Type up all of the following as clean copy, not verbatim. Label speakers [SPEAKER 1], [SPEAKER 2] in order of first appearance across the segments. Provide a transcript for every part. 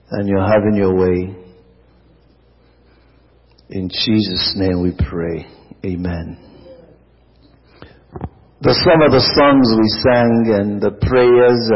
[SPEAKER 1] and you're having your way. In Jesus' name we pray. Amen. Some of the songs we sang and the prayers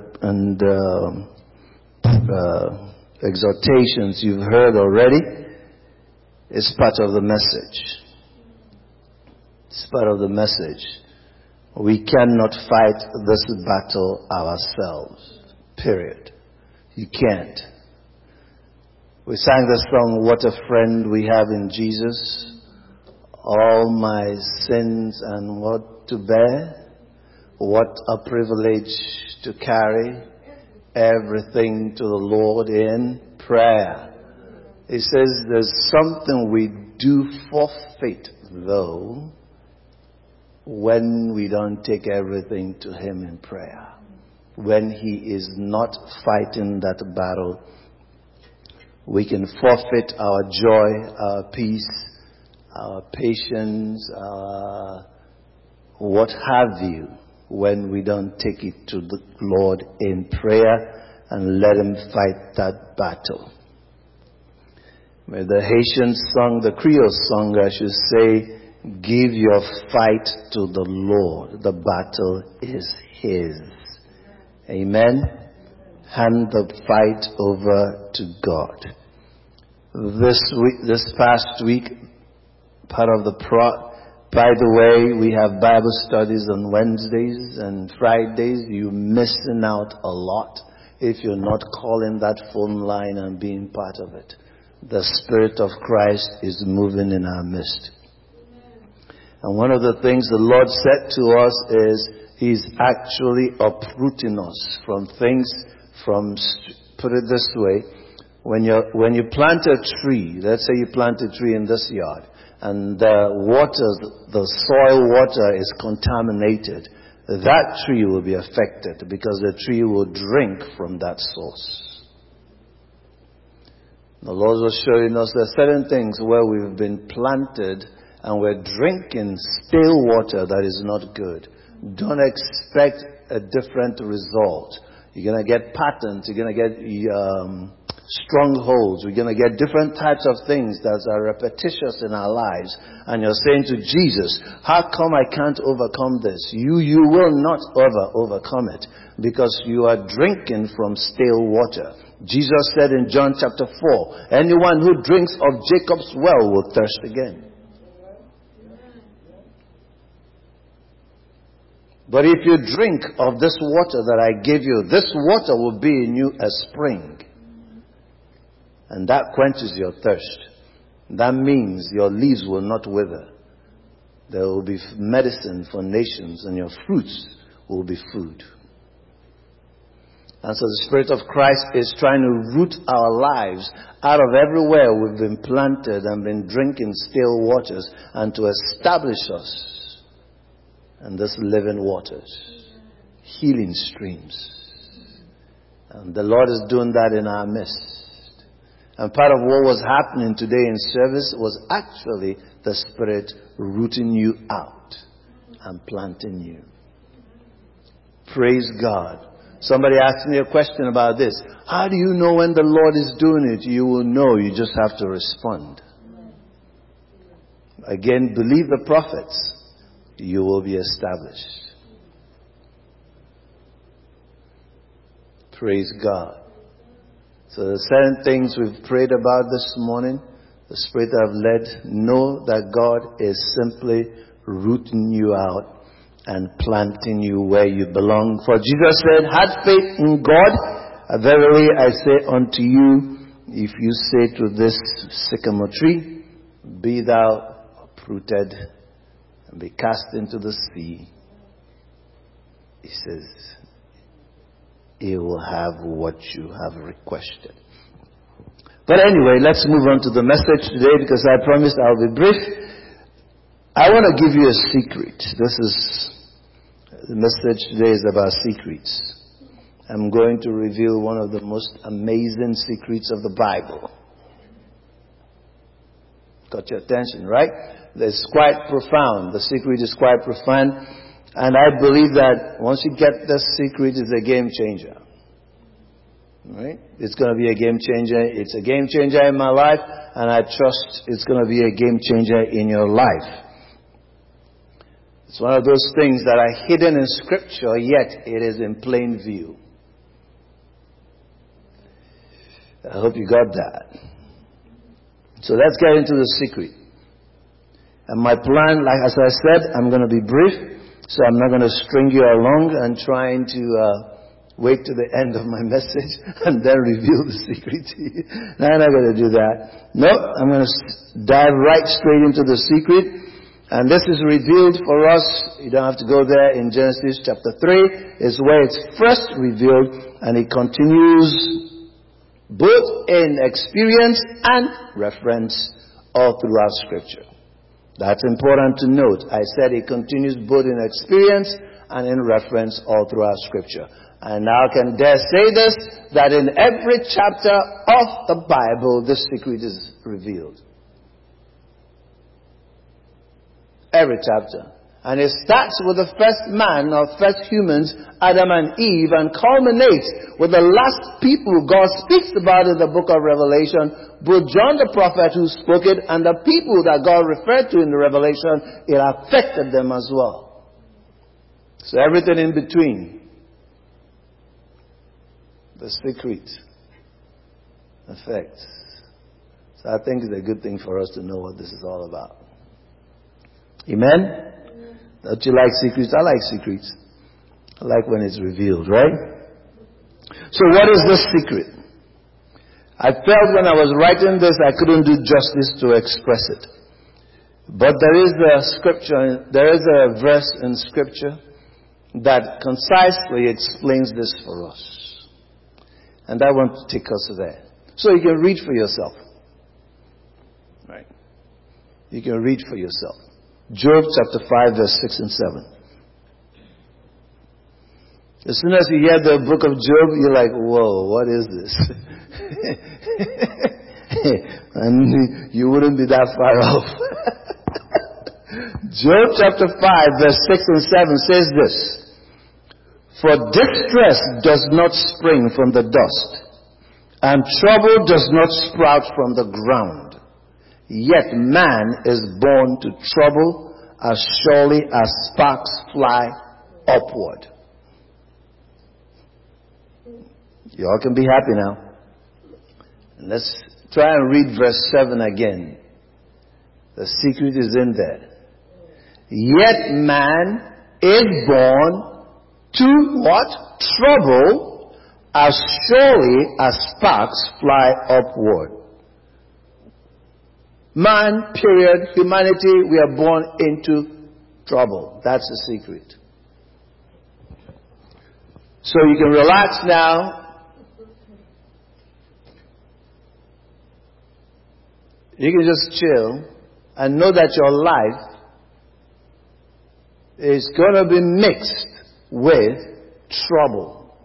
[SPEAKER 1] and exhortations you've heard already is part of the message. It's part of the message. We cannot fight this battle ourselves. Period. You can't. We sang the song, "What a Friend We Have in Jesus. All my sins and what to bear. What a privilege to carry everything to the Lord in prayer." It says there's something we do forfeit, though, when we don't take everything to Him in prayer. When He is not fighting that battle, we can forfeit our joy, our peace, our patience, our what have you, when we don't take it to the Lord in prayer and let Him fight that battle. With the Haitian song, the Creole song, I should say, give your fight to the Lord. The battle is His. Amen. Hand the fight over to God. This past week, part of by the way, we have Bible studies on Wednesdays and Fridays. You're missing out a lot if you're not calling that phone line and being part of it. The Spirit of Christ is moving in our midst. And one of the things the Lord said to us is He's actually uprooting us from things, put it this way, when you plant a tree, let's say you plant a tree in this yard, and the soil water is contaminated, that tree will be affected because the tree will drink from that source. The Lord was showing us there are certain things where we've been planted and we're drinking stale water that is not good. Don't expect a different result. You're going to get patterns. You're going to get strongholds. We're going to get different types of things that are repetitious in our lives. And you're saying to Jesus, how come I can't overcome this? You will not overcome it because you are drinking from stale water. Jesus said in John chapter 4, anyone who drinks of Jacob's well will thirst again. But if you drink of this water that I give you, this water will be in you a spring. And that quenches your thirst. That means your leaves will not wither. There will be medicine for nations, and your fruits will be food. And so the Spirit of Christ is trying to root our lives out of everywhere we've been planted and been drinking stale waters, and to establish us in this living waters, healing streams. And the Lord is doing that in our midst. And part of what was happening today in service was actually the Spirit rooting you out and planting you. Praise God. Somebody asked me a question about this. How do you know when the Lord is doing it? You will know. You just have to respond. Again, believe the prophets. You will be established. Praise God. So the certain things we've prayed about this morning, the Spirit have led, know that God is simply rooting you out and planting you where you belong. For Jesus said, have faith in God. Verily I say unto you, if you say to this sycamore tree, be thou uprooted and be cast into the sea, He says, He will have what you have requested. But anyway, let's move on to the message today, because I promised I'll be brief. I want to give you a secret. The message today is about secrets. I'm going to reveal one of the most amazing secrets of the Bible. Got your attention, right? It's quite profound. The secret is quite profound. And I believe that once you get this secret, it's a game changer. Right? It's going to be a game changer. It's a game changer in my life, and I trust it's going to be a game changer in your life. It's one of those things that are hidden in Scripture, yet it is in plain view. I hope you got that. So let's get into the secret. And my plan, like as I said, I'm going to be brief, so I'm not going to string you along and trying to wait to the end of my message and then reveal the secret to you. No, I'm not going to do that. No, I'm going to dive right straight into the secret. And this is revealed for us. You don't have to go there in Genesis chapter 3. It's where it's first revealed, and it continues both in experience and reference all throughout Scripture. That's important to note. I said it continues both in experience and in reference all throughout Scripture. And now I can dare say this, that in every chapter of the Bible, this secret is revealed. Every chapter. And it starts with the first man or first humans, Adam and Eve, and culminates with the last people God speaks about in the book of Revelation. Both John the prophet who spoke it and the people that God referred to in the Revelation, it affected them as well. So everything in between. The secret effects. So I think it's a good thing for us to know what this is all about. Amen? Don't you like secrets? I like secrets. I like when it's revealed, right? So what is this secret? I felt when I was writing this, I couldn't do justice to express it. But there is a scripture, there is a verse in Scripture that concisely explains this for us. And I want to take us there. So you can read for yourself. Right? You can read for yourself. Job chapter 5 verse 6 and 7. As soon as you hear the book of Job, you're like, whoa, what is this? And you wouldn't be that far off. Job chapter 5 verse 6 and 7 says this. For distress does not spring from the dust, and trouble does not sprout from the ground. Yet man is born to trouble as surely as sparks fly upward. You all can be happy now. Let's try and read verse 7 again. The secret is in there. Yet man is born to what? Trouble as surely as sparks fly upward. Man, period, humanity, we are born into trouble. That's the secret. So you can relax now. You can just chill and know that your life is going to be mixed with trouble.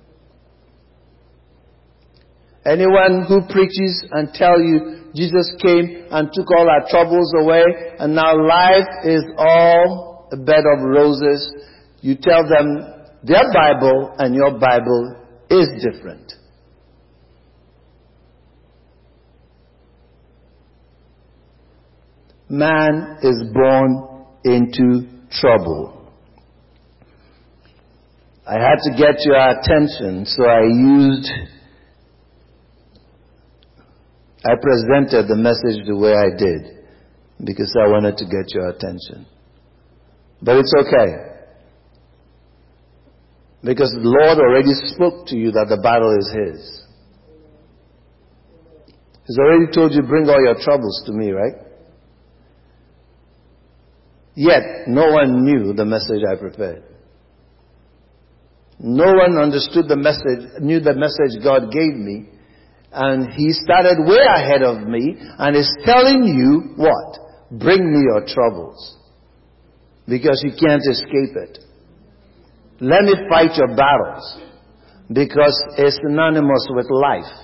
[SPEAKER 1] Anyone who preaches and tell you Jesus came and took all our troubles away and now life is all a bed of roses, you tell them their Bible and your Bible is different. Man is born into trouble. I had to get your attention, so I presented the message the way I did, because I wanted to get your attention. But it's okay. Because the Lord already spoke to you that the battle is His. He's already told you, bring all your troubles to me, right? Yet, no one knew the message I prepared. No one understood the message, knew the message God gave me. And He started way ahead of me and is telling you what? Bring me your troubles. Because you can't escape it. Let me fight your battles. Because it's synonymous with life.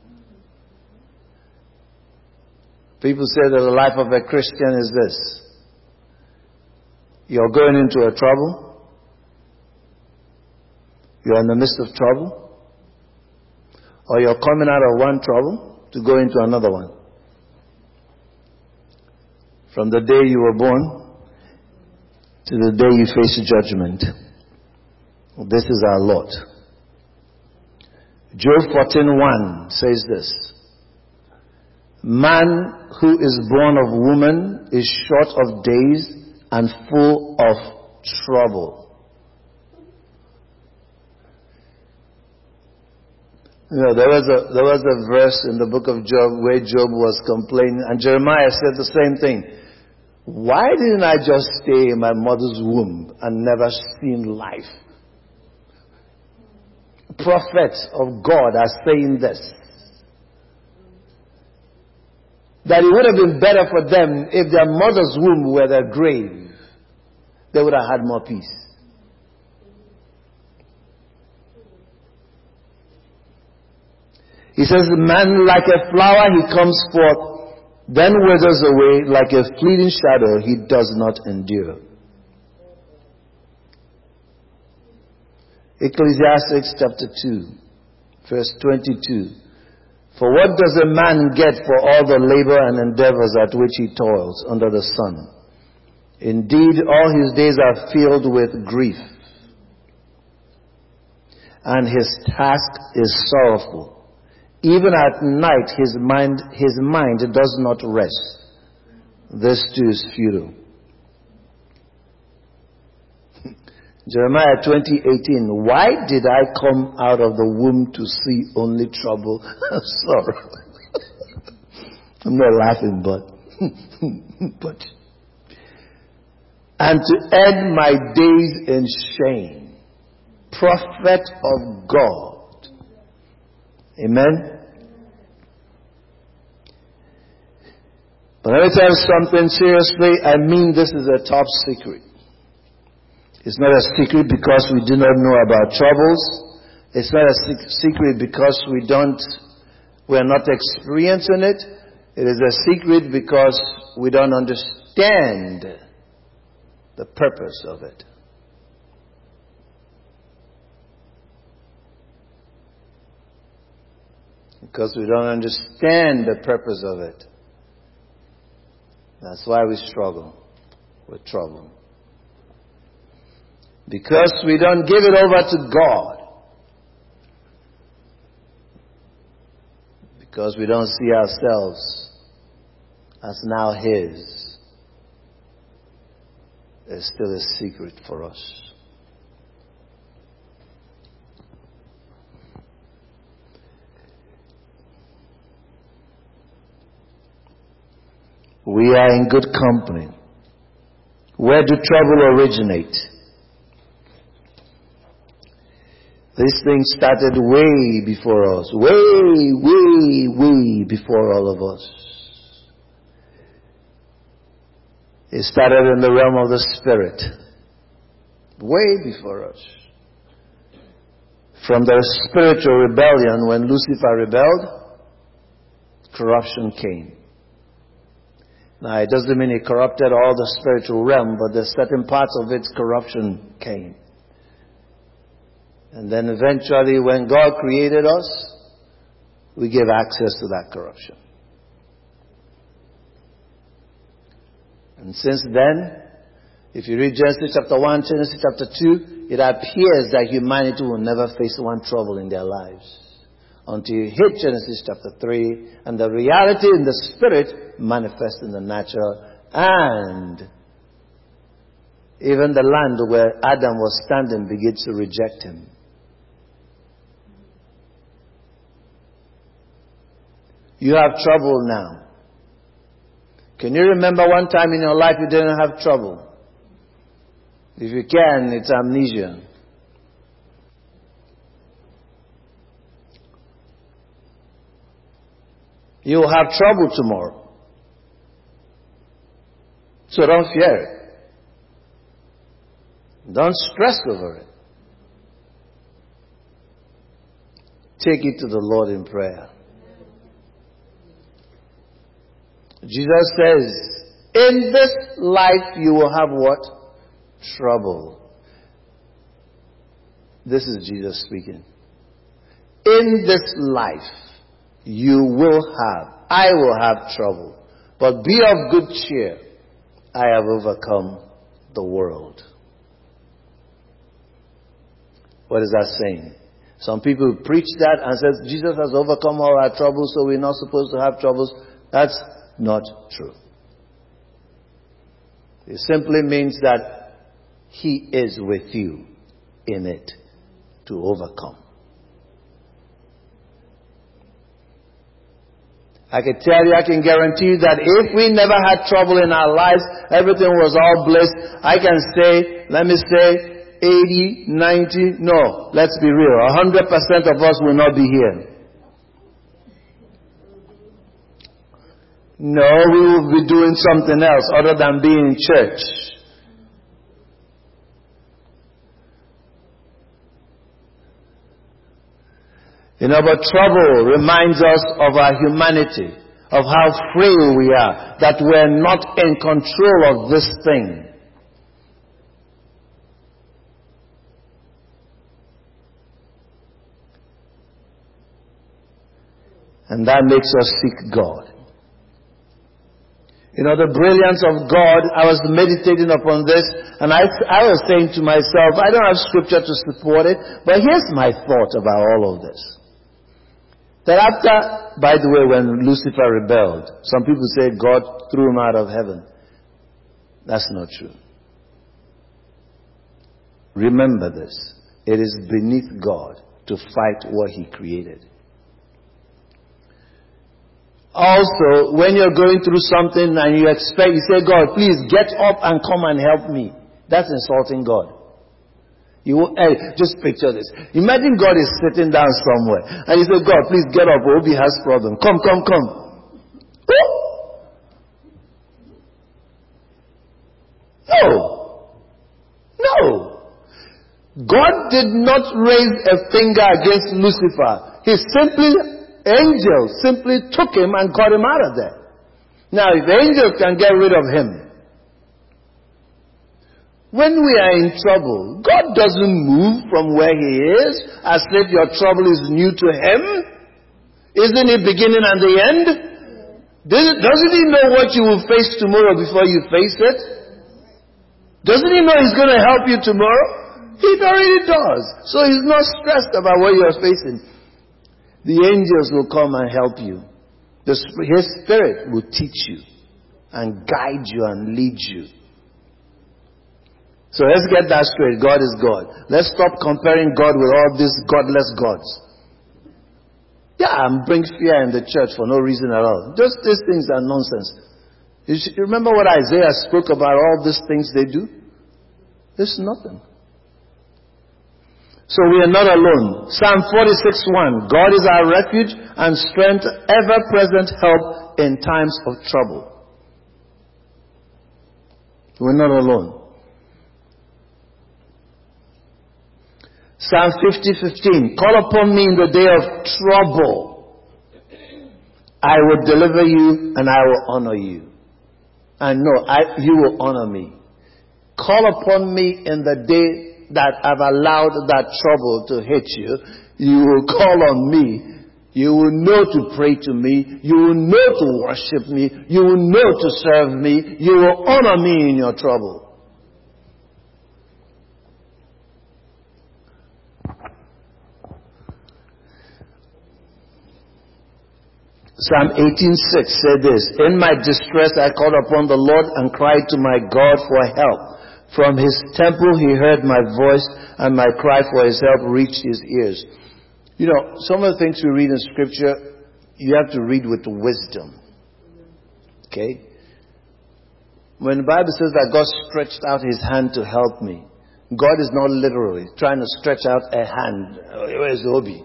[SPEAKER 1] People say that the life of a Christian is this. You're going into a trouble. You're in the midst of trouble. Or you're coming out of one trouble to go into another one. From the day you were born to the day you face judgment. This is our lot. Job 14:1 says this. Man who is born of woman is short of days and full of trouble. You know, there was a verse in the book of Job where Job was complaining, and Jeremiah said the same thing. Why didn't I just stay in my mother's womb and never seen life? Prophets of God are saying this. That it would have been better for them if their mother's womb were their grave. They would have had more peace. He says, man like a flower he comes forth, then withers away like a fleeting shadow, he does not endure. Ecclesiastes chapter 2, verse 22. For what does a man get for all the labor and endeavors at which he toils under the sun? Indeed, all his days are filled with grief, and his task is sorrowful. Even at night his mind does not rest. This too is futile. Jeremiah 20:18. Why did I come out of the womb to see only trouble and sorrow? I'm not laughing, but and to end my days in shame. Prophet of God. Amen. But let me tell you something seriously. I mean, this is a top secret. It's not a secret because we do not know about troubles. It's not a secret because we're not experiencing it. It is a secret because we don't understand the purpose of it. Because we don't understand the purpose of it. That's why we struggle with trouble. Because we don't give it over to God. Because we don't see ourselves as now His. It's still a secret for us. We are in good company. Where do trouble originate? This thing started way before us. Way before all of us. It started in the realm of the Spirit. Way before us. From the spiritual rebellion, when Lucifer rebelled, corruption came. Now, it doesn't mean it corrupted all the spiritual realm, but there's certain parts of its corruption came. And then eventually, when God created us, we gave access to that corruption. And since then, if you read Genesis chapter 1, Genesis chapter 2, it appears that humanity will never face one trouble in their lives. Until you hit Genesis chapter 3, and the reality in the Spirit manifests in the natural, and even the land where Adam was standing begins to reject him. You have trouble now. Can you remember one time in your life you didn't have trouble? If you can, it's amnesia. You will have trouble tomorrow. So don't fear it. Don't stress over it. Take it to the Lord in prayer. Jesus says, in this life you will have what? Trouble. This is Jesus speaking. in this life you will have, I will have trouble. But be of good cheer. I have overcome the world. What is that saying? Some people preach that and say Jesus has overcome all our troubles, so we're not supposed to have troubles. That's not true. It simply means that He is with you in it to overcome. I can tell you, I can guarantee you that if we never had trouble in our lives, everything was all bliss, I can say, let me say, 80, 90, no, let's be real, 100% of us will not be here. No, we will be doing something else other than being in church. But trouble reminds us of our humanity, of how frail we are, that we're not in control of this thing. And that makes us seek God. The brilliance of God, I was meditating upon this, and I was saying to myself, I don't have scripture to support it, but here's my thought about all of this. That after, by the way, when Lucifer rebelled, some people say God threw him out of heaven. That's not true. Remember this. It is beneath God to fight what He created. Also, when you're going through something and you say, God, please get up and come and help me. That's insulting God. Just picture this. Imagine God is sitting down somewhere and you say, God, please get up. Obi has problem. Come. Oh! No. God did not raise a finger against Lucifer. Angels simply took him and got him out of there. Now, if angels can get rid of him, when we are in trouble, God doesn't move from where He is as if your trouble is new to Him. Isn't it beginning and the end? Doesn't He know what you will face tomorrow before you face it? Doesn't He know He's going to help you tomorrow? He already does. So He's not stressed about what you're facing. The angels will come and help you. His Spirit will teach you and guide you and lead you. So let's get that straight. God is God. Let's stop comparing God with all these godless gods. And bring fear in the church for no reason at all. Just these things are nonsense. You remember what Isaiah spoke about, all these things they do? It's nothing. So we are not alone. Psalm 46:1. God is our refuge and strength, ever-present help in times of trouble. We're not alone. Psalm 50:15. Call upon me in the day of trouble. I will deliver you and I will honor you. And you will honor me. Call upon me in the day that I've allowed that trouble to hit you. You will call on me. You will know to pray to me. You will know to worship me. You will know to serve me. You will honor me in your trouble. Psalm 18:6 said this, in my distress I called upon the Lord and cried to my God for help. From His temple He heard my voice, and my cry for His help reached His ears. Some of the things we read in Scripture, you have to read with wisdom. Okay? When the Bible says that God stretched out His hand to help me, God is not literally trying to stretch out a hand. Where's Obi?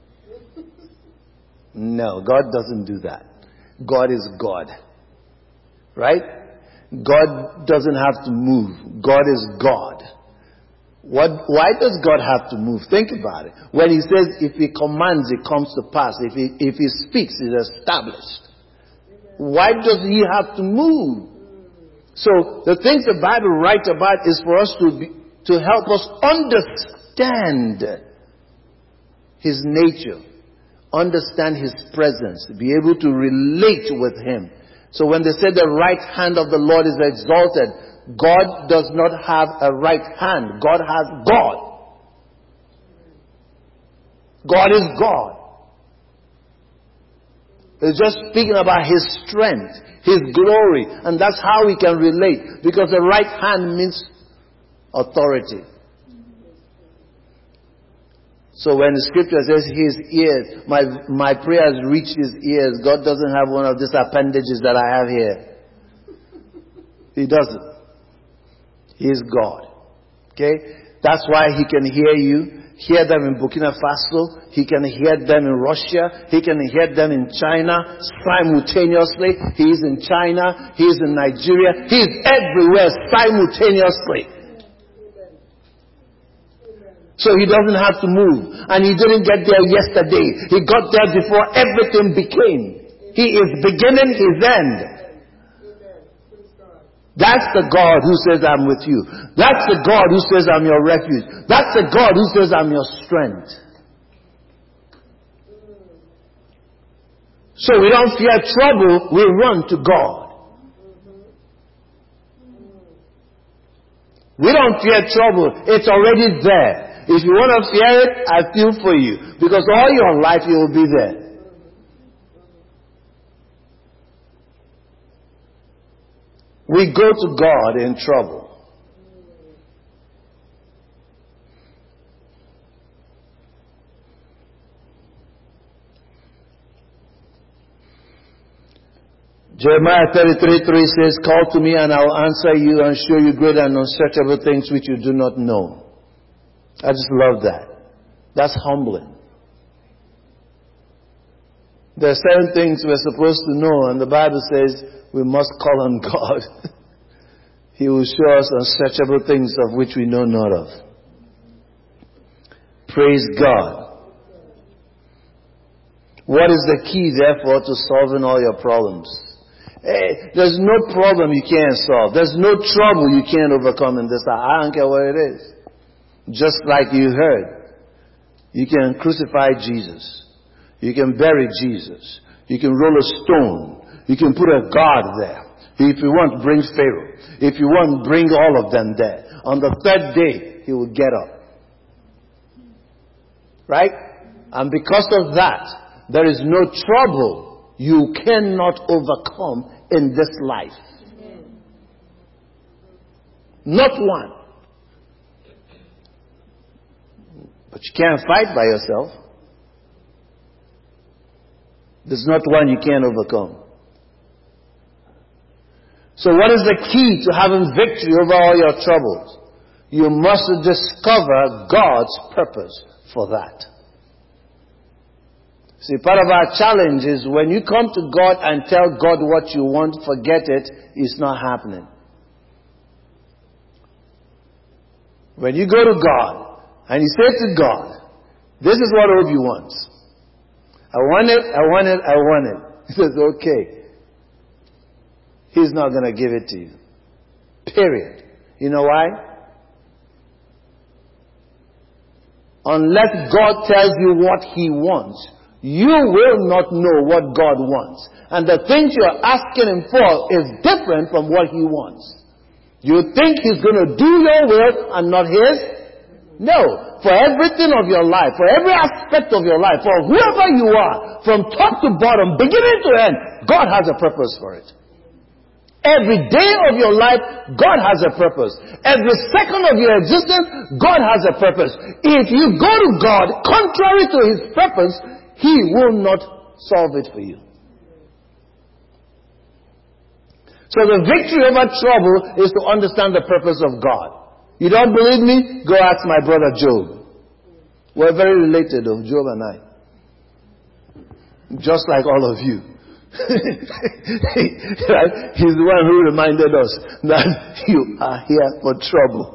[SPEAKER 1] No, God doesn't do that. God is God. Right? God doesn't have to move. God is God. Why does God have to move? Think about it. When He says, if He commands, it comes to pass. If He speaks, it's established. Why does He have to move? So, the things the Bible writes about is for us to help us understand His nature understand His presence, be able to relate with Him. So when they say the right hand of the Lord is exalted, God does not have a right hand. God has God. God is God. It's just speaking about His strength, His glory. And that's how we can relate. Because the right hand means authority. So when the scripture says His ears, my prayers reach His ears, God doesn't have one of these appendages that I have here. He doesn't. He is God. Okay? That's why He can hear you. Hear them in Burkina Faso. He can hear them in Russia. He can hear them in China simultaneously. He is in China. He is in Nigeria. He is everywhere simultaneously. So He doesn't have to move. And He didn't get there yesterday. He got there before everything became. He is beginning, His end. That's the God who says, I'm with you. That's the God who says, I'm your refuge. That's the God who says, I'm your strength. So we don't fear trouble, we run to God. We don't fear trouble, it's already there. If you want to fear it, I feel for you. Because all your life you will be there. We go to God in trouble. Jeremiah 33:3 says, call to me and I will answer you and show you great and unsearchable things which you do not know. I just love that. That's humbling. There are certain things we're supposed to know, and the Bible says we must call on God. He will show us unsearchable things of which we know not of. Praise God. What is the key, therefore, to solving all your problems? Hey, there's no problem you can't solve. There's no trouble you can't overcome in this life. I don't care what it is. Just like you heard, you can crucify Jesus. You can bury Jesus. You can roll a stone. You can put a guard there. If you want, bring Pharaoh. If you want, bring all of them there. On the third day, he will get up. Right? And because of that, there is no trouble you cannot overcome in this life. Not one. But you can't fight by yourself. There's not one you can't overcome. So what is the key to having victory over all your troubles? You must discover God's purpose for that. See, part of our challenge is when you come to God and tell God what you want, forget it, it's not happening. When you go to God and you say to God, this is what Obi wants. I want it, I want it, I want it. He says, okay. He's not going to give it to you. Period. You know why? Unless God tells you what He wants, you will not know what God wants. And the things you're asking Him for is different from what He wants. You think He's going to do your will and not His? No. For everything of your life, for every aspect of your life, for whoever you are, from top to bottom, beginning to end, God has a purpose for it. Every day of your life, God has a purpose. Every second of your existence, God has a purpose. If you go to God contrary to His purpose, He will not solve it for you. So the victory over trouble is to understand the purpose of God. You don't believe me? Go ask my brother Job. We're very related of Job and I. Just like all of you. Right? He's the one who reminded us that you are here for trouble.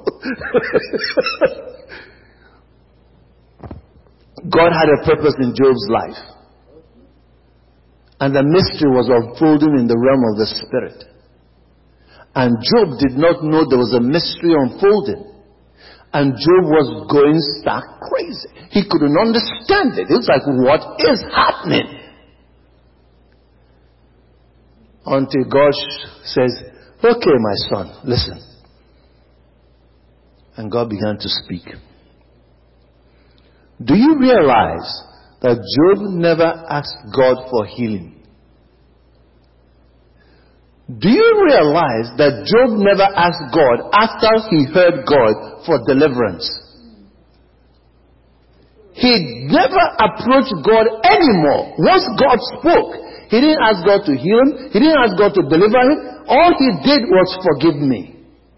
[SPEAKER 1] God had a purpose in Job's life. And the mystery was unfolding in the realm of the Spirit. And Job did not know there was a mystery unfolding. And Job was going stark crazy. He couldn't understand it. It's like, what is happening? Until God says, okay, my son, listen. And God began to speak. Do you realize that Job never asked God for healing? Do you realize that Job never asked God after he heard God for deliverance? He never approached God anymore. Once God spoke, he didn't ask God to heal him. He didn't ask God to deliver him. All he did was forgive me.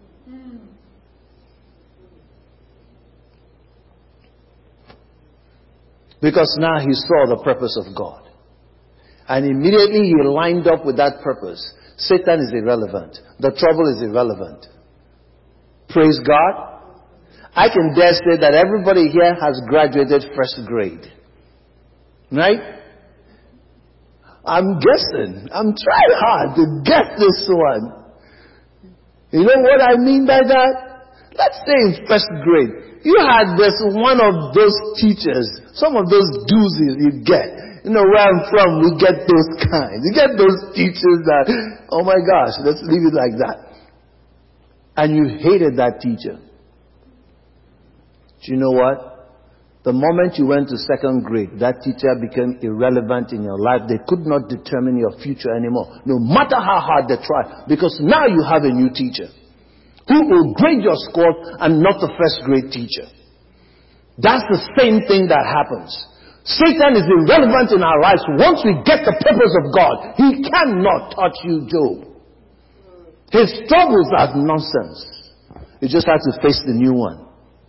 [SPEAKER 1] Because now he saw the purpose of God. And immediately he lined up with that purpose. Satan is irrelevant. The trouble is irrelevant. Praise God. I can dare say that everybody here has graduated first grade. Right? I'm guessing. I'm trying hard to get this one. You know what I mean by that? Let's say in first grade, you had this one of those teachers, some of those doozies you get. You know, where I'm from, we get those kinds. You get those teachers that, oh my gosh, let's leave it like that. And you hated that teacher. Do you know what? The moment you went to second grade, that teacher became irrelevant in your life. They could not determine your future anymore, no matter how hard they try. Because now you have a new teacher who will grade your score and not the first grade teacher. That's the same thing that happens. Satan is irrelevant in our lives. Once we get the purpose of God, he cannot touch you, Job. His troubles are nonsense. You just have to face the new one.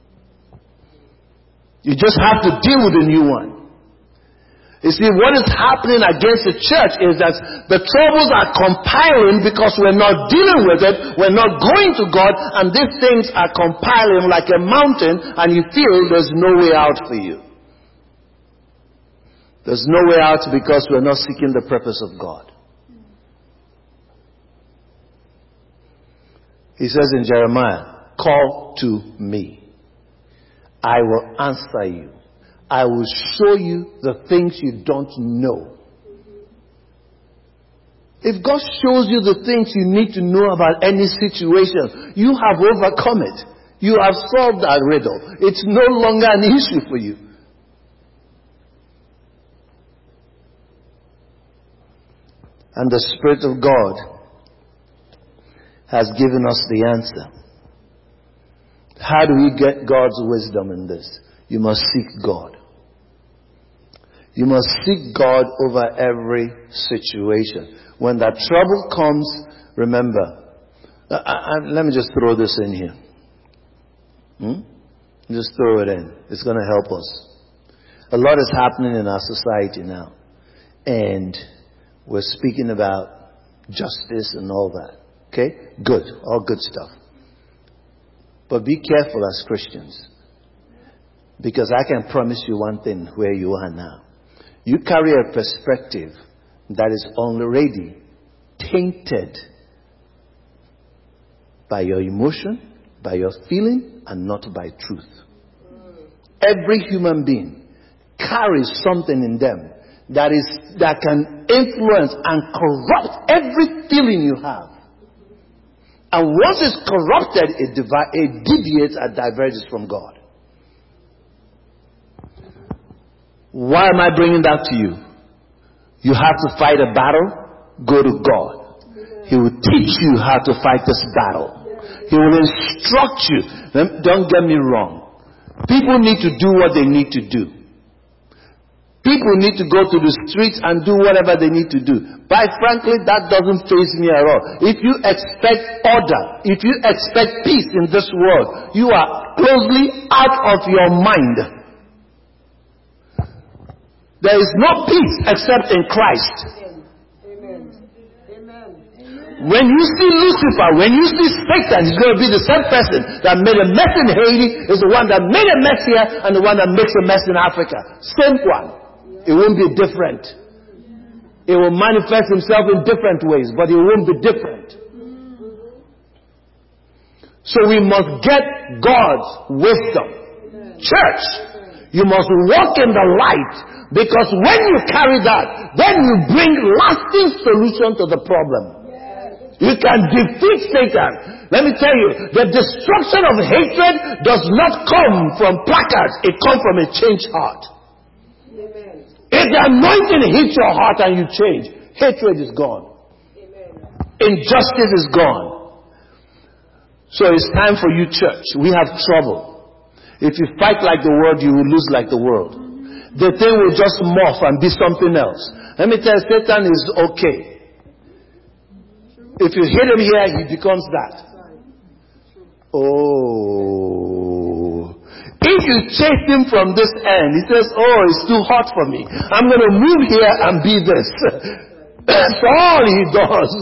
[SPEAKER 1] You just have to deal with the new one. You see, what is happening against the church is that the troubles are compiling because we're not dealing with it, we're not going to God, and these things are compiling like a mountain, and you feel there's no way out for you. There's no way out because we're not seeking the purpose of God. He says in Jeremiah, call to me. I will answer you. I will show you the things you don't know. If God shows you the things you need to know about any situation, you have overcome it. You have solved that riddle. It's no longer an issue for you. And the Spirit of God has given us the answer. How do we get God's wisdom in this? You must seek God. You must seek God over every situation. When that trouble comes, remember, let me just throw this in here. Just throw it in. It's going to help us. A lot is happening in our society now. And we're speaking about justice and all that. Okay? Good. All good stuff. But be careful as Christians. Because I can promise you one thing where you are now. You carry a perspective that is already tainted by your emotion, by your feeling, and not by truth. Every human being carries something in them that can influence and corrupt every feeling you have. And once it's corrupted, it deviates and diverges from God. Why am I bringing that to you? You have to fight a battle, go to God. He will teach you how to fight this battle. He will instruct you. Don't get me wrong. People need to do what they need to do. People need to go to the streets and do whatever they need to do. But frankly, that doesn't faze me at all. If you expect order, if you expect peace in this world, you are closely out of your mind. There is no peace except in Christ. Amen. When you see Lucifer, when you see Satan, he's going to be the same person that made a mess in Haiti is the one that made a mess here and the one that makes a mess in Africa. Same one. It won't be different. It will manifest himself in different ways, but it won't be different. So we must get God's wisdom. Church, you must walk in the light, because when you carry that, then you bring lasting solution to the problem. You can defeat Satan. Let me tell you, the destruction of hatred does not come from placards. It comes from a changed heart. If the anointing hits your heart and you change, hatred is gone. Injustice is gone. So it's time for you, church. We have trouble. If you fight like the world, you will lose like the world. The thing will just morph and be something else. Let me tell you, Satan is okay. If you hit him here, he becomes that. Oh. If you chase him from this end, he says, oh, it's too hot for me. I'm going to move here and be this. That's all he does.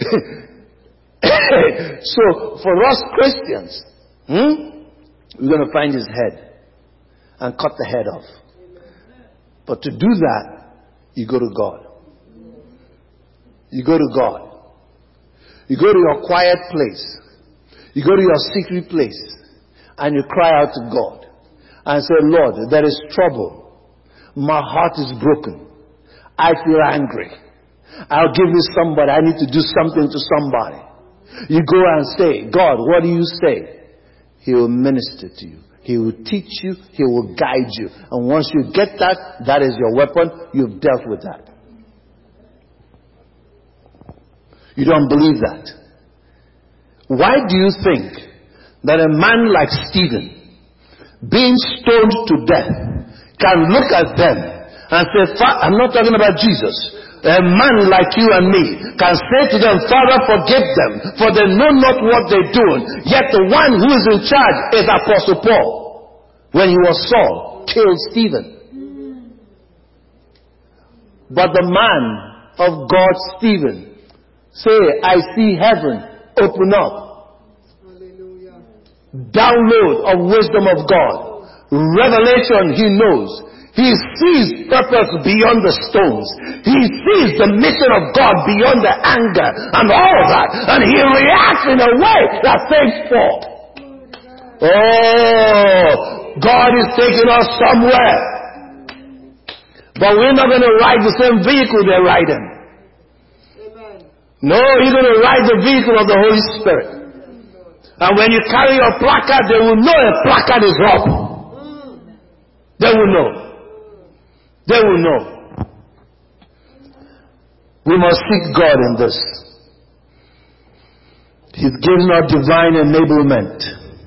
[SPEAKER 1] So, for us Christians, we're going to find his head and cut the head off. But to do that, you go to God. You go to God. You go to your quiet place. You go to your secret place. And you cry out to God. And say, Lord, there is trouble. My heart is broken. I feel angry. I'll give you somebody. I need to do something to somebody. You go and say, God, what do you say? He will minister to you. He will teach you. He will guide you. And once you get that, that is your weapon. You've dealt with that. You don't believe that. Why do you think that a man like Stephen, being stoned to death, can look at them and say, I'm not talking about Jesus. A man like you and me can say to them, Father, forgive them, for they know not what they're doing. Yet the one who is in charge is Apostle Paul. When he was Saul, killed Stephen. But the man of God, Stephen, say, I see heaven open up. Download of wisdom of God. Revelation he knows. He sees purpose beyond the stones. He sees the mission of God beyond the anger and all of that. And he reacts in a way that says forth. Oh, God is taking us somewhere. But we're not going to ride the same vehicle they're riding. No, you're going to ride the vehicle of the Holy Spirit. And when you carry your placard, they will know a placard is up. They will know. They will know. We must seek God in this. He's given us divine enablement.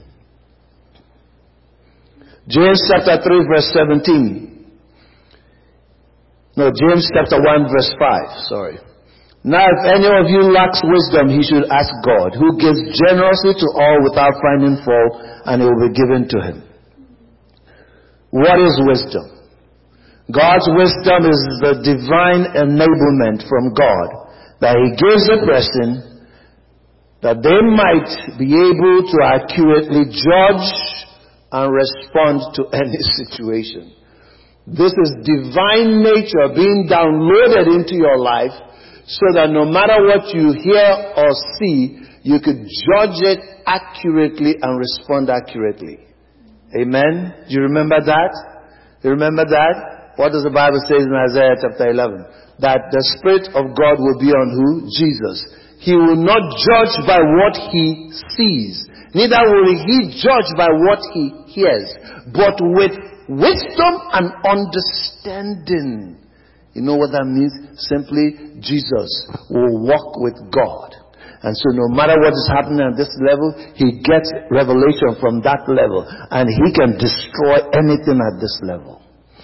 [SPEAKER 1] James chapter 3 verse 17. No, James chapter 1 verse 5. Sorry. Now if any of you lacks wisdom, he should ask God, who gives generously to all without finding fault, and it will be given to him. What is wisdom? God's wisdom is the divine enablement from God that he gives a person that they might be able to accurately judge and respond to any situation. This is divine nature being downloaded into your life so that no matter what you hear or see, you could judge it accurately and respond accurately. Amen? Do you remember that? You remember that? What does the Bible say in Isaiah chapter 11? That the Spirit of God will be on who? Jesus. He will not judge by what he sees. Neither will he judge by what he hears. But with wisdom and understanding. You know what that means? Simply, Jesus will walk with God. And so no matter what is happening at this level, he gets revelation from that level. And he can destroy anything at this level.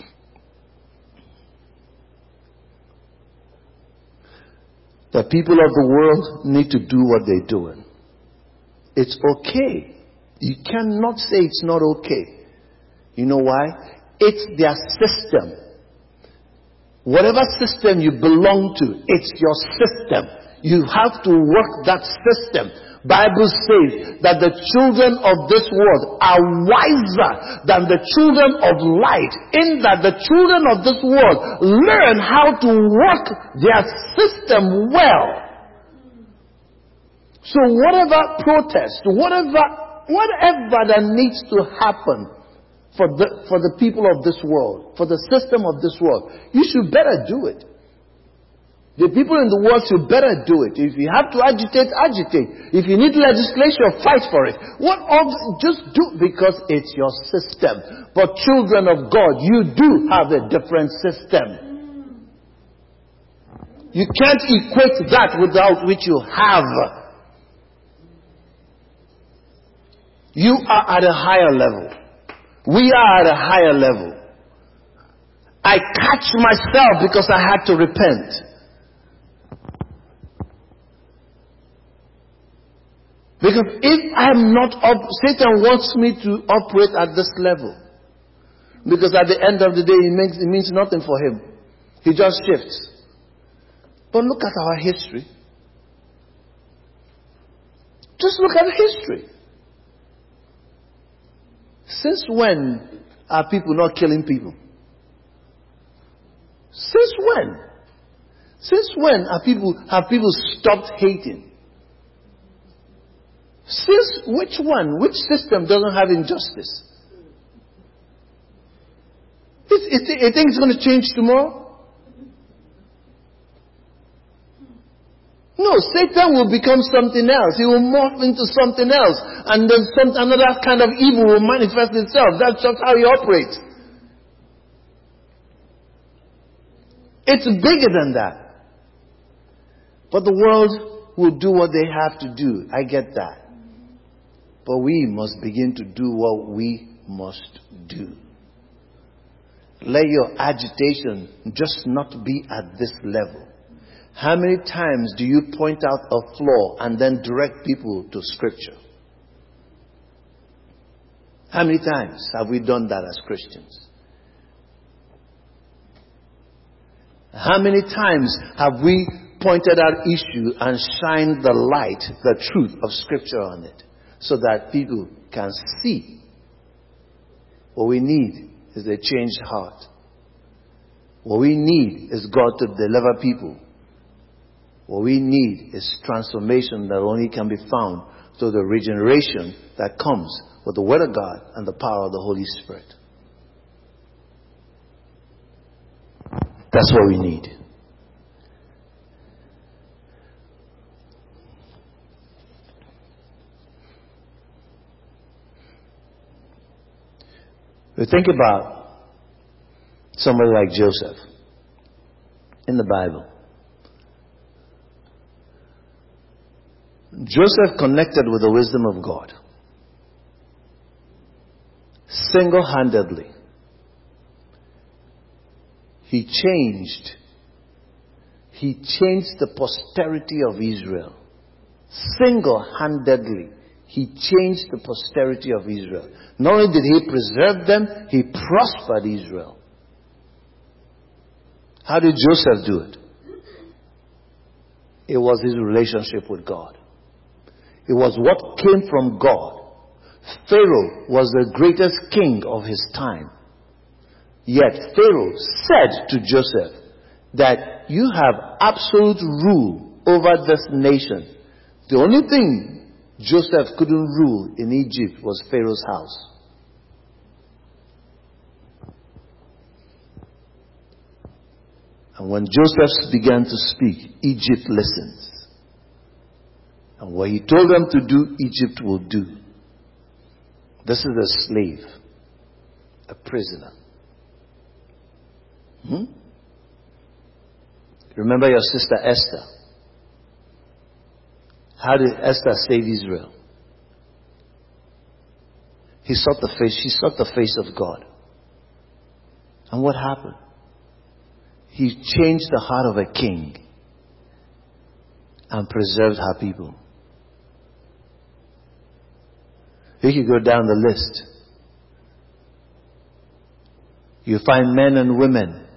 [SPEAKER 1] The people of the world need to do what they're doing. It's okay. You cannot say it's not okay. You know why? It's their system. Whatever system you belong to, it's your system. You have to work that system. Bible says that the children of this world are wiser than the children of light, in that the children of this world learn how to work their system well. So whatever protest, whatever whatever that needs to happen for the people of this world, for the system of this world, you should better do it. The people in the world should better do it. If you have to agitate, agitate. If you need legislation, fight for it. Just do, because it's your system. But children of God, you do have a different system. You can't equate that without which you have. You are at a higher level. We are at a higher level. I catch myself because I had to repent. Because if I'm not up, Satan wants me to operate at this level. Because at the end of the day, it means nothing for him. He just shifts. But look at our history. Just look at history. Since when are people not killing people? Since when? Since when have people stopped hating? Since which system doesn't have injustice? You think it's going to change tomorrow? No, Satan will become something else. He will morph into something else. And then another kind of evil will manifest itself. That's just how he operates. It's bigger than that. But the world will do what they have to do. I get that. But we must begin to do what we must do. Let your agitation just not be at this level. How many times do you point out a flaw and then direct people to Scripture? How many times have we done that as Christians? How many times have we pointed out issue and shined the light, the truth of Scripture on it? So that people can see. What we need is a changed heart. What we need is God to deliver people. What we need is transformation that only can be found through the regeneration that comes with the Word of God and the power of the Holy Spirit. That's what we need. We think about somebody like Joseph in the Bible. Joseph connected with the wisdom of God. Single-handedly. He changed the posterity of Israel. Single-handedly. He changed the posterity of Israel. Not only did he preserve them, he prospered Israel. How did Joseph do it? It was his relationship with God. It was what came from God. Pharaoh was the greatest king of his time. Yet Pharaoh said to Joseph that you have absolute rule over this nation. The only thing Joseph couldn't rule in Egypt was Pharaoh's house. And when Joseph began to speak, Egypt listens. And what he told them to do, Egypt will do. This is a slave, a prisoner. Remember your sister Esther. How did Esther save Israel? She sought the face of God. And what happened? He changed the heart of a king and preserved her people. You can go down the list. You find men and women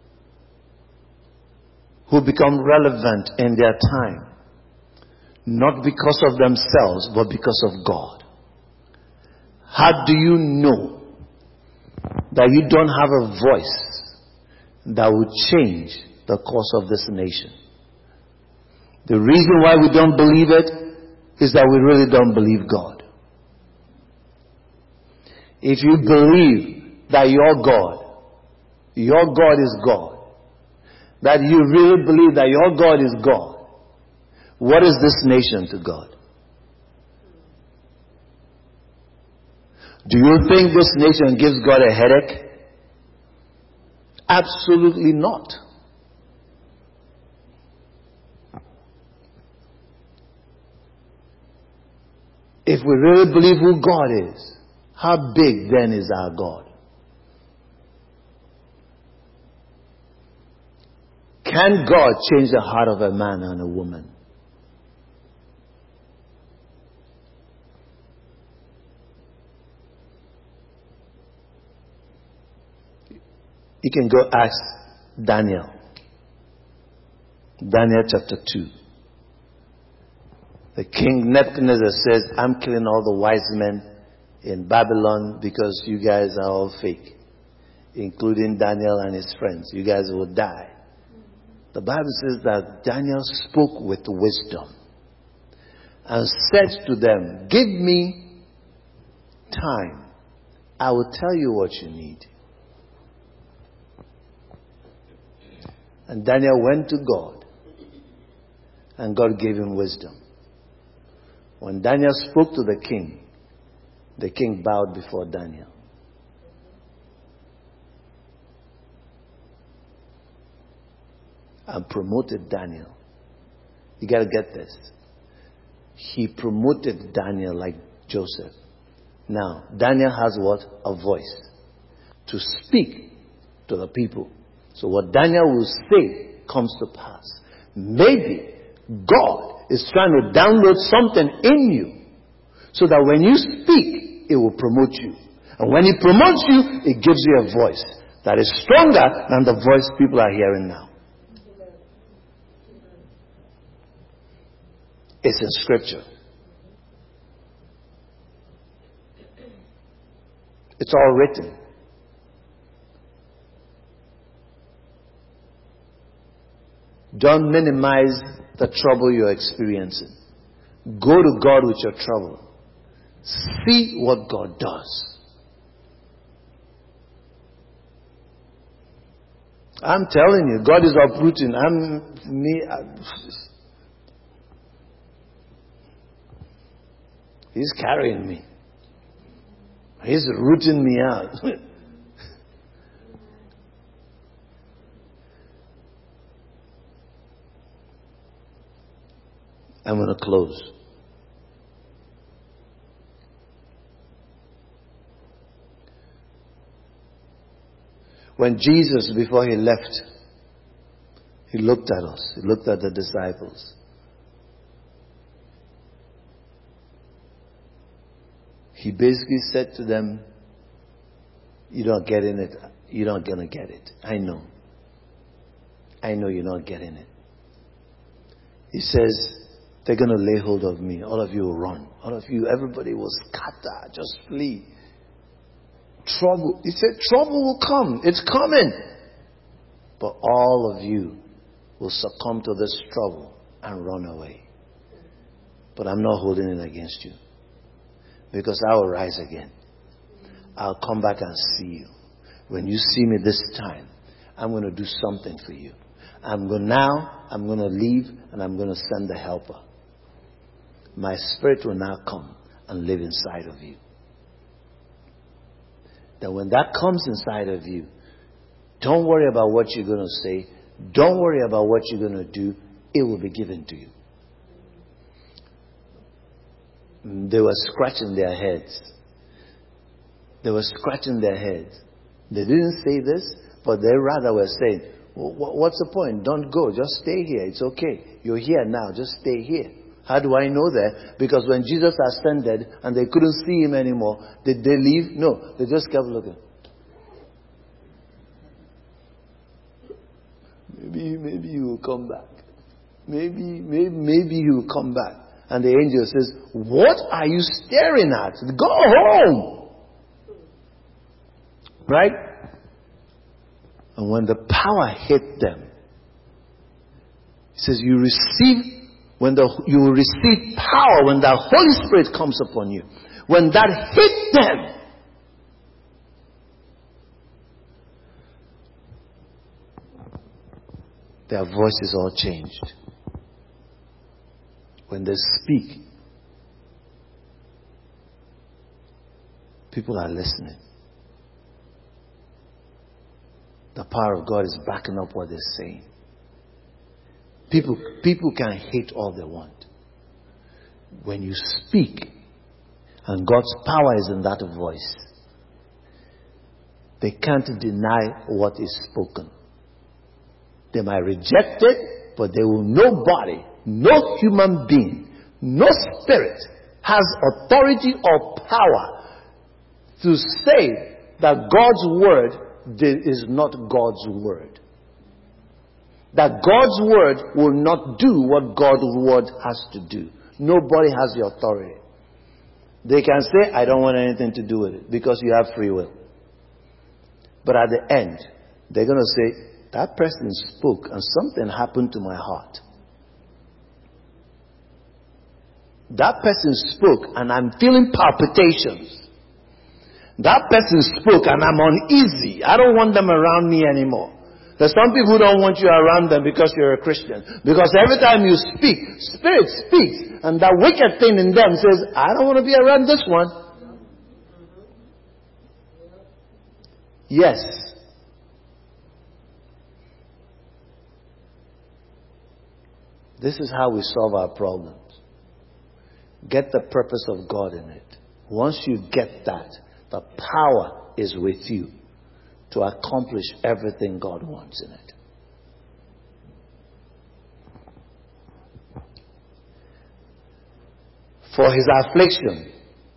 [SPEAKER 1] who become relevant in their time. Not because of themselves, but because of God. How do you know that you don't have a voice that will change the course of this nation? The reason why we don't believe it is that we really don't believe God. if you believe that your God is God, that you really believe that your God is God, what is this nation to God? Do you think this nation gives God a headache? Absolutely not. If we really believe who God is, how big then is our God? Can God change the heart of a man and a woman? You can go ask Daniel. Daniel chapter 2. The king Nebuchadnezzar says, I'm killing all the wise men in Babylon because you guys are all fake. Including Daniel and his friends. You guys will die. The Bible says that Daniel spoke with wisdom and said to them, give me time. I will tell you what you need. And Daniel went to God. And God gave him wisdom. When Daniel spoke to the king bowed before Daniel. And promoted Daniel. You got to get this. He promoted Daniel like Joseph. Now, Daniel has what? A voice. To speak to the people. So what Daniel will say comes to pass. Maybe God is trying to download something in you so that when you speak, it will promote you. And when it promotes you, it gives you a voice that is stronger than the voice people are hearing now. It's in Scripture. It's all written. Don't minimize the trouble you're experiencing. Go to God with your trouble. See what God does. I'm telling you, God is uprooting. He's carrying me. He's rooting me out. I'm going to close. When Jesus, before he left, he looked at us. He looked at the disciples. He basically said to them, you're not getting it. You're not going to get it. I know. I know you're not getting it. He says, they're going to lay hold of me. All of you will run. All of you, everybody will scatter. Just flee. Trouble. He said, trouble will come. It's coming. But all of you will succumb to this trouble and run away. But I'm not holding it against you. Because I will rise again. I'll come back and see you. When you see me this time, I'm going to do something for you. I'm going to leave and I'm going to send the helper. My spirit will now come and live inside of you. Then when that comes inside of you, don't worry about what you're going to say. Don't worry about what you're going to do. It will be given to you. They were scratching their heads. They were scratching their heads. They didn't say this, but they rather were saying, what's the point? Don't go. Just stay here. It's okay. You're here now. Just stay here. How do I know that? Because when Jesus ascended and they couldn't see him anymore, did they leave? No. They just kept looking. Maybe he will come back. Maybe he will come back. And the angel says, what are you staring at? Go home. Right? And when the power hit them, he says, you will receive power when the Holy Spirit comes upon you. When that hit them, their voices all changed. When they speak, people are listening. The power of God is backing up what they're saying. People can hate all they want. When you speak, and God's power is in that voice, they can't deny what is spoken. They might reject it, but nobody, no human being, no spirit has authority or power to say that God's word is not God's word. That God's word will not do what God's word has to do. Nobody has the authority. They can say, I don't want anything to do with it, because you have free will. But at the end, they're going to say, that person spoke and something happened to my heart. That person spoke and I'm feeling palpitations. That person spoke and I'm uneasy. I don't want them around me anymore. There's some people who don't want you around them because you're a Christian. Because every time you speak, Spirit speaks, and that wicked thing in them says, I don't want to be around this one. Yes. This is how we solve our problems. Get the purpose of God in it. Once you get that, the power is with you to accomplish everything God wants in it. For his affliction,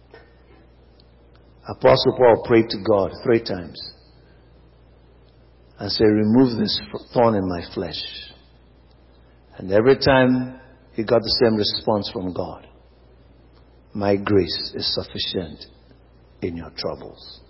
[SPEAKER 1] Apostle Paul prayed to God 3 times and said, remove this thorn in my flesh. And every time he got the same response from God. My grace is sufficient in your troubles.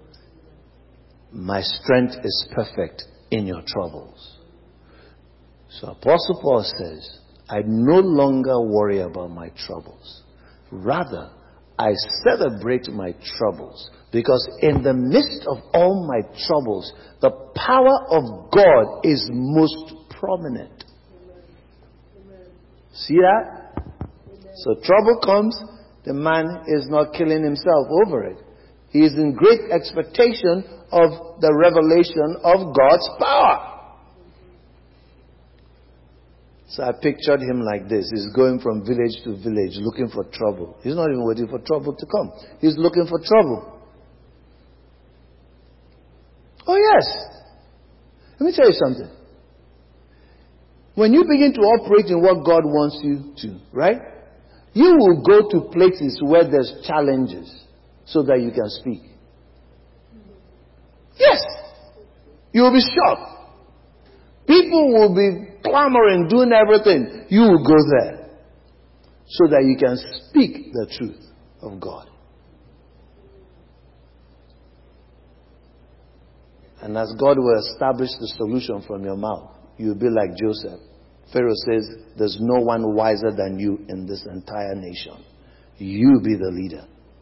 [SPEAKER 1] My strength is perfect in your troubles. So Apostle Paul says, I no longer worry about my troubles. Rather, I celebrate my troubles, because in the midst of all my troubles, the power of God is most prominent. See that? So trouble comes, the man is not killing himself over it. He is in great expectation of the revelation of God's power. So I pictured him like this. He's going from village to village looking for trouble. He's not even waiting for trouble to come. He's looking for trouble. Oh yes. Let me tell you something. When you begin to operate in what God wants you to, right? You will go to places where there's challenges so that you can speak. Yes. You will be shocked. People will be clamoring, doing everything. You will go there so that you can speak the truth of God. And as God will establish the solution from your mouth, you will be like Joseph. Pharaoh says, there's no one wiser than you in this entire nation. You be the leader.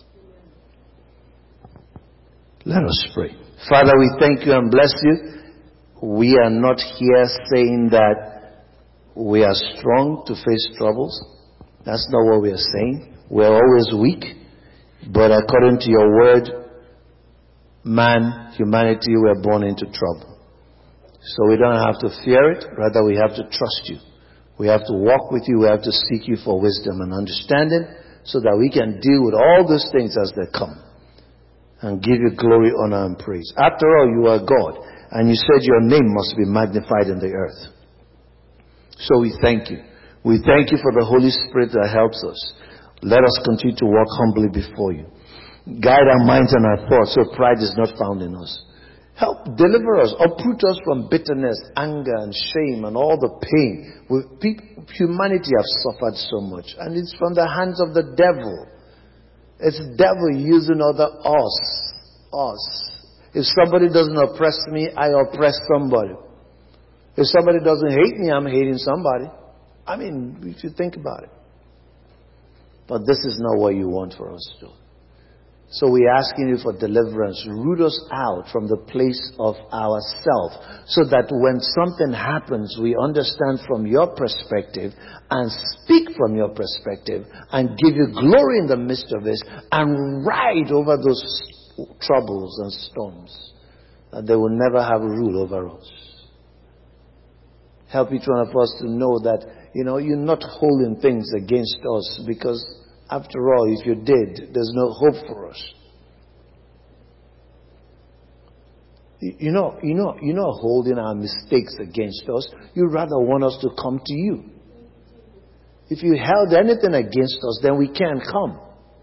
[SPEAKER 1] Let us pray. Father, we thank you and bless you. We are not here saying that we are strong to face troubles. That's not what we are saying. We're always weak. But according to your word, man, humanity, we're born into trouble. So we don't have to fear it. Rather, we have to trust you. We have to walk with you. We have to seek you for wisdom and understanding so that we can deal with all those things as they come and give you glory, honor, and praise. After all, you are God. And you said your name must be magnified in the earth. So we thank you. We thank you for the Holy Spirit that helps us. Let us continue to walk humbly before you. Guide our minds and our thoughts so pride is not found in us. Help deliver us, uproot us from bitterness, anger, and shame, and all the pain. Humanity has suffered so much, and it's from the hands of the devil. It's the devil using us. If somebody doesn't oppress me, I oppress somebody. If somebody doesn't hate me, I'm hating somebody. I mean, if you think about it. But this is not what you want for us to do. So we're asking you for deliverance. Root us out from the place of ourself, so that when something happens, we understand from your perspective and speak from your perspective and give you glory in the midst of this and ride over those troubles and storms, that they will never have rule over us. Help each one of us to know that, you're not holding things against us, because after all, if you did, there's no hope for us. You're not holding our mistakes against us. You rather want us to come to you. If you held anything against us, then we can't come.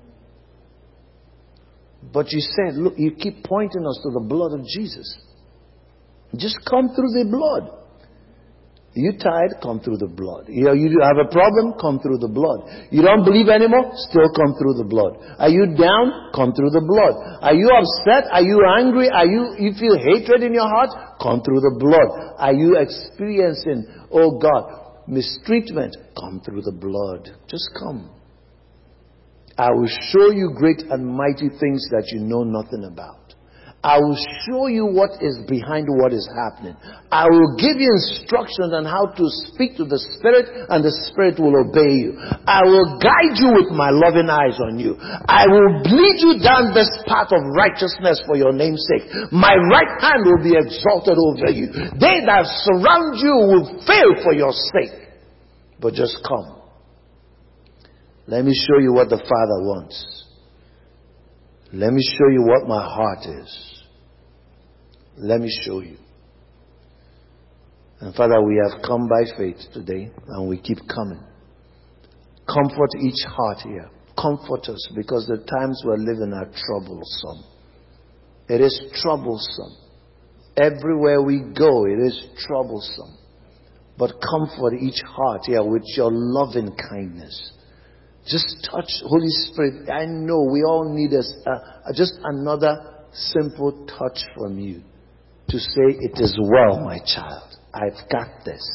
[SPEAKER 1] But you said, look, you keep pointing us to the blood of Jesus. Just come through the blood. You tired? Come through the blood. You have a problem? Come through the blood. You don't believe anymore? Still come through the blood. Are you down? Come through the blood. Are you upset? Are you angry? You feel hatred in your heart? Come through the blood. Are you experiencing, oh God, mistreatment? Come through the blood. Just come. I will show you great and mighty things that you know nothing about. I will show you what is behind what is happening. I will give you instructions on how to speak to the Spirit, and the Spirit will obey you. I will guide you with my loving eyes on you. I will lead you down this path of righteousness for your name's sake. My right hand will be exalted over you. They that surround you will fail for your sake. But just come. Let me show you what the Father wants. Let me show you what my heart is. Let me show you. And Father, we have come by faith today, and we keep coming. Comfort each heart here. Comfort us, because the times we're living are troublesome. It is troublesome. Everywhere we go, it is troublesome. But comfort each heart here with your loving kindness. Just touch, Holy Spirit. I know we all need just another simple touch from you to say, it is well, my child. I've got this.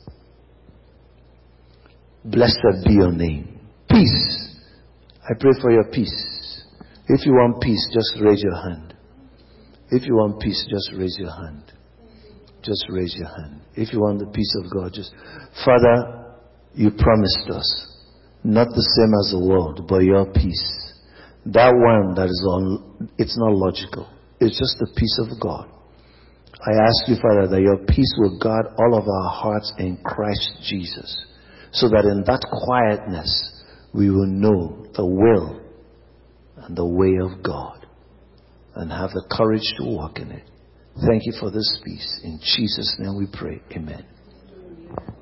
[SPEAKER 1] Blessed be your name. Peace. I pray for your peace. If you want peace, just raise your hand. If you want peace, just raise your hand. Just raise your hand. If you want the peace of God, Father, you promised us not the same as the world, but your peace. That one that is it's not logical. It's just the peace of God. I ask you, Father, that your peace will guard all of our hearts in Christ Jesus, so that in that quietness we will know the will and the way of God and have the courage to walk in it. Thank you for this peace. In Jesus' name we pray. Amen.